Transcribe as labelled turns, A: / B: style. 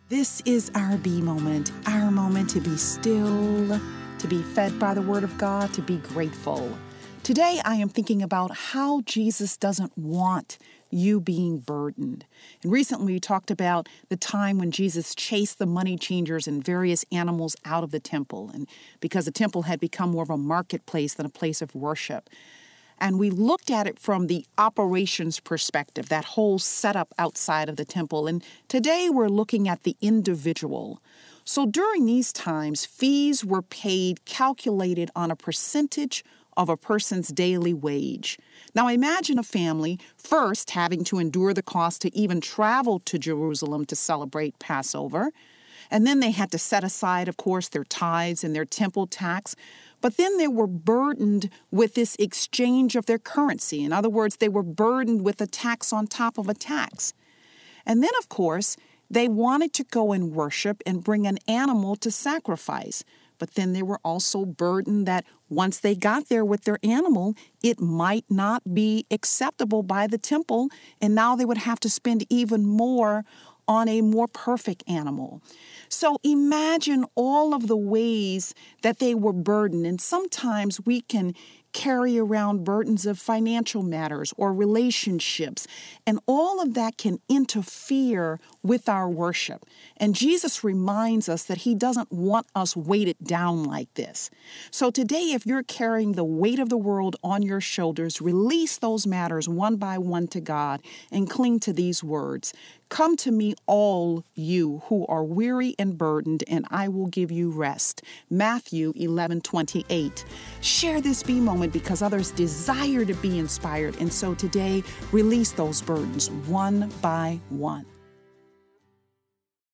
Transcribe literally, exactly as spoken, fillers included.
A: This is our B moment, our moment to be still, to be fed by the Word of God, to be grateful. Today, I am thinking about how Jesus doesn't want you being burdened. And recently, we talked about the time when Jesus chased the money changers and various animals out of the temple, and because the temple had become more of a marketplace than a place of worship. And we looked at it from the operations perspective, that whole setup outside of the temple. And today we're looking at the individual. So during these times, fees were paid calculated on a percentage of a person's daily wage. Now imagine a family first having to endure the cost to even travel to Jerusalem to celebrate Passover. And then they had to set aside, of course, their tithes and their temple tax. But then they were burdened with this exchange of their currency. In other words, they were burdened with a tax on top of a tax. And then, of course, they wanted to go and worship and bring an animal to sacrifice. But then they were also burdened that once they got there with their animal, it might not be acceptable by the temple. And now they would have to spend even more on a more perfect animal. So imagine all of the ways that they were burdened. And sometimes we can carry around burdens of financial matters or relationships, and all of that can interfere with our worship. And Jesus reminds us that he doesn't want us weighted down like this. So today, if you're carrying the weight of the world on your shoulders, release those matters one by one to God and cling to these words. Come to me, all you who are weary and burdened, and I will give you rest. Matthew eleven twenty-eight. Share this B moment because others desire to be inspired. And so today, release those burdens one by one.